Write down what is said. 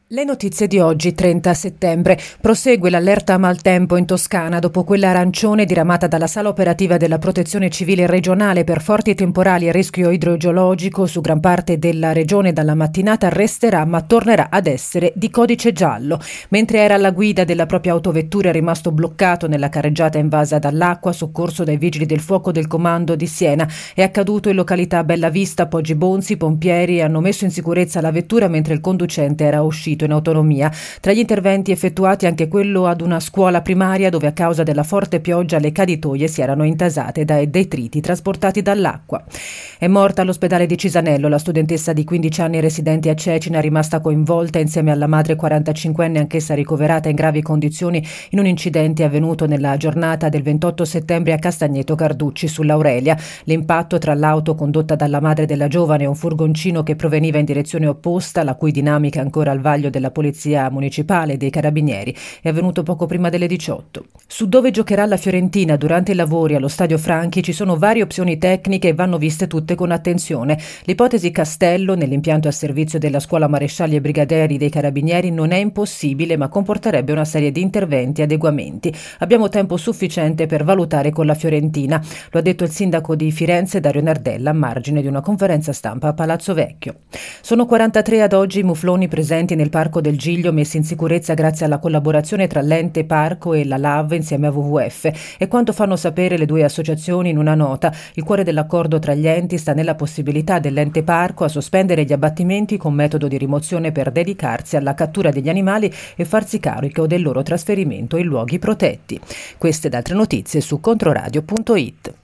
Le notizie di oggi, 30 settembre. Prosegue l'allerta maltempo in Toscana dopo quella arancione diramata dalla sala operativa della Protezione Civile regionale per forti temporali e rischio idrogeologico su gran parte della regione. Dalla mattinata resterà, ma tornerà ad essere di codice giallo. Mentre era alla guida della propria autovettura è rimasto bloccato nella carreggiata invasa dall'acqua, soccorso dai vigili del fuoco del comando di Siena. È accaduto in località Bellavista, Poggi Bonzi. I pompieri hanno messo in sicurezza la vettura mentre il conducente era uscito in autonomia. Tra gli interventi effettuati anche quello ad una scuola primaria dove a causa della forte pioggia le caditoie si erano intasate dai detriti trasportati dall'acqua. È morta all'ospedale di Cisanello la studentessa di 15 anni residente a Cecina, rimasta coinvolta insieme alla madre 45enne, anch'essa ricoverata in gravi condizioni in un incidente avvenuto nella giornata del 28 settembre a Castagneto Carducci sull'Aurelia. L'impatto tra l'auto condotta dalla madre della giovane e un furgoncino che proveniva in direzione opposta, la cui dinamica è ancora al vaglio della Polizia Municipale e dei Carabinieri, è avvenuto poco prima delle 18. Su dove giocherà la Fiorentina durante i lavori allo Stadio Franchi ci sono varie opzioni tecniche e vanno viste tutte con attenzione. L'ipotesi Castello, nell'impianto a servizio della Scuola Marescialli e Brigadieri dei Carabinieri, non è impossibile, ma comporterebbe una serie di interventi e adeguamenti. Abbiamo tempo sufficiente per valutare con la Fiorentina, lo ha detto il sindaco di Firenze Dario Nardella a margine di una conferenza stampa a Palazzo Vecchio. Sono 43 ad oggi i mufloni presenti nel Parco del Giglio, messi in sicurezza grazie alla collaborazione tra l'ente parco e la LAV insieme a WWF, e quanto fanno sapere le due associazioni in una nota, il cuore dell'accordo tra gli enti sta nella possibilità dell'ente parco a sospendere gli abbattimenti con metodo di rimozione per dedicarsi alla cattura degli animali e farsi carico del loro trasferimento in luoghi protetti. Queste ed altre notizie su controradio.it.